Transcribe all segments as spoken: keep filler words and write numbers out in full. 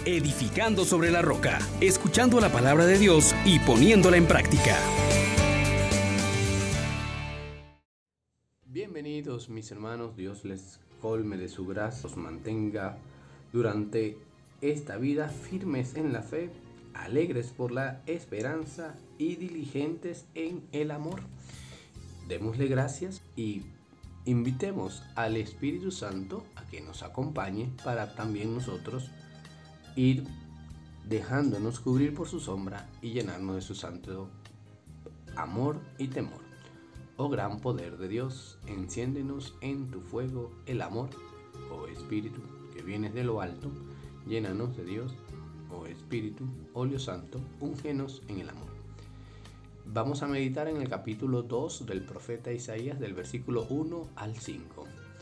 edificando sobre la roca, escuchando la palabra de Dios y poniéndola en práctica. Bienvenidos mis hermanos, Dios les colme de su gracia, los mantenga durante esta vida firmes en la fe, alegres por la esperanza y diligentes en el amor. Démosle gracias y invitemos al Espíritu Santo a que nos acompañe para también nosotros ir dejándonos cubrir por su sombra y llenarnos de su santo amor y temor. Oh gran poder de Dios, enciéndenos en tu fuego el amor. Oh Espíritu, que vienes de lo alto, llénanos de Dios. Oh Espíritu, óleo santo, úngenos en el amor. Vamos a meditar en el capítulo dos del profeta Isaías, del versículo uno al cinco.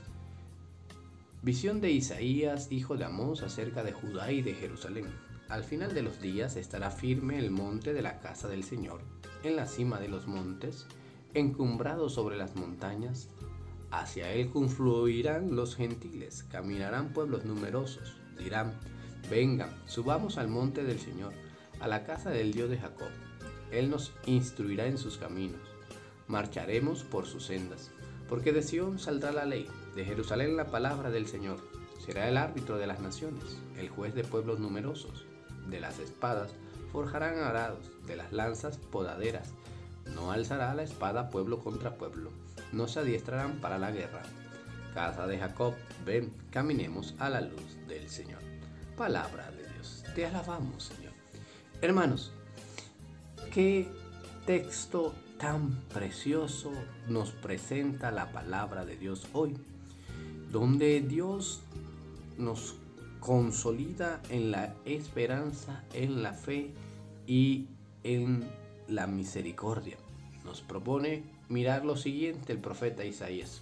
Visión de Isaías, hijo de Amós, acerca de Judá y de Jerusalén. Al final de los días estará firme el monte de la casa del Señor, en la cima de los montes, encumbrado sobre las montañas. Hacia él confluirán los gentiles, caminarán pueblos numerosos. Dirán: vengan, subamos al monte del Señor, a la casa del Dios de Jacob. Él nos instruirá en sus caminos, marcharemos por sus sendas. Porque de Sión saldrá la ley, de Jerusalén la palabra del Señor. Será el árbitro de las naciones, el juez de pueblos numerosos. De las espadas forjarán arados, de las lanzas podaderas. No alzará la espada pueblo contra pueblo, no se adiestrarán para la guerra. Casa de Jacob, ven, caminemos a la luz del Señor. Palabra de Dios, te alabamos, Señor. Hermanos, qué texto tan precioso nos presenta la palabra de Dios hoy, donde Dios nos consolida en la esperanza, en la fe y en la misericordia. Nos propone mirar lo siguiente el profeta Isaías.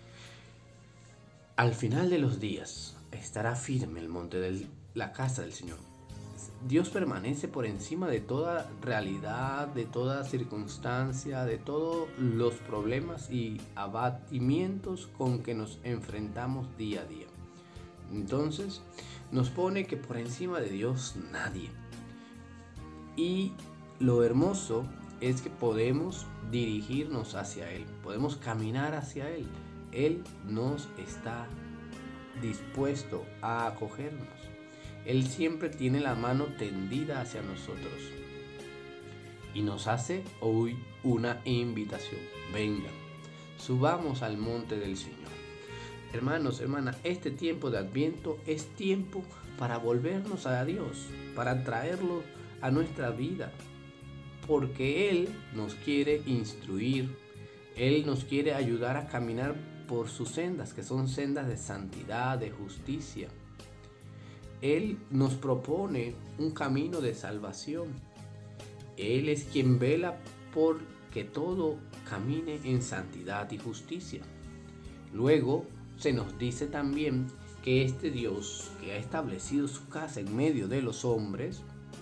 Al final de los días estará firme el monte de la casa del Señor. Dios permanece por encima de toda realidad, de toda circunstancia, de todos los problemas y abatimientos con que nos enfrentamos día a día. Entonces, nos pone que por encima de Dios nadie. Y lo hermoso es que podemos dirigirnos hacia Él, podemos caminar hacia Él. Él nos está dispuesto a acogernos. Él siempre tiene la mano tendida hacia nosotros y nos hace hoy una invitación. Vengan, subamos al monte del Señor. Hermanos, hermanas, este tiempo de Adviento es tiempo para volvernos a Dios, para traerlo a nuestra vida, porque Él nos quiere instruir, Él nos quiere ayudar a caminar por sus sendas, que son sendas de santidad, de justicia. Él nos propone un camino de salvación. Él es quien vela por que todo camine en santidad y justicia. Luego se nos dice también que este Dios que ha establecido su casa en medio de los hombres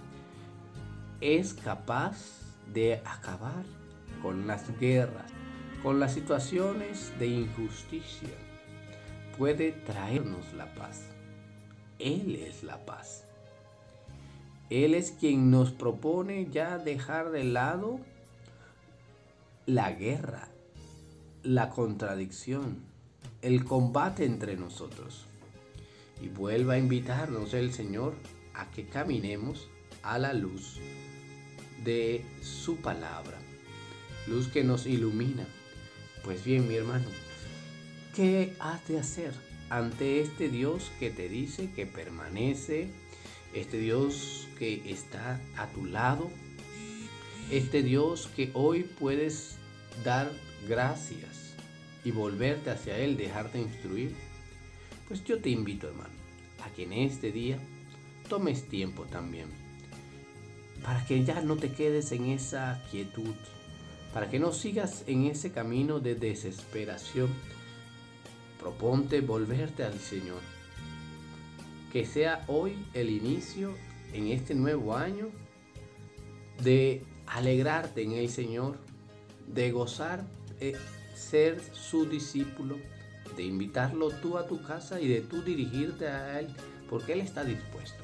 es capaz de acabar con las guerras, con las situaciones de injusticia. Puede traernos la paz. Él es la paz. Él es quien nos propone ya dejar de lado la guerra, la contradicción, el combate entre nosotros. Y vuelva a invitarnos el Señor a que caminemos a la luz de su palabra, luz que nos ilumina. Pues bien, mi hermano, ¿qué has de hacer ante este Dios que te dice que permanece, este Dios que está a tu lado, este Dios que hoy puedes dar gracias y volverte hacia Él, dejarte instruir? Pues yo te invito, hermano, a que en este día tomes tiempo también, para que ya no te quedes en esa quietud, para que no sigas en ese camino de desesperación. Proponte volverte al Señor. Que sea hoy el inicio en este nuevo año de alegrarte en el Señor, de gozar, de ser su discípulo, de invitarlo tú a tu casa y de tú dirigirte a Él, porque Él está dispuesto.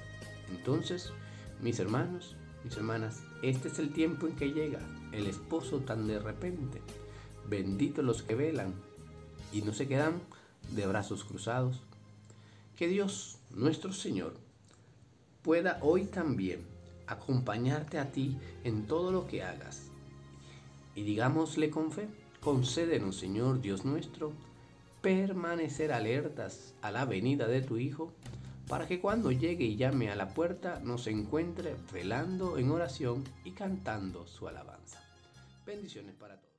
Entonces, mis hermanos, mis hermanas, este es el tiempo en que llega el esposo tan de repente. Benditos los que velan y no se quedan de brazos cruzados. Que Dios, nuestro Señor, pueda hoy también acompañarte a ti en todo lo que hagas. Y digámosle con fe, concédenos, Señor Dios nuestro, permanecer alertas a la venida de tu Hijo, para que cuando llegue y llame a la puerta nos encuentre velando en oración y cantando su alabanza. Bendiciones para todos.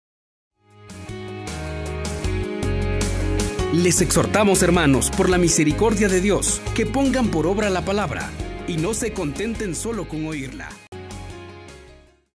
Les exhortamos, hermanos, por la misericordia de Dios, que pongan por obra la palabra y no se contenten solo con oírla.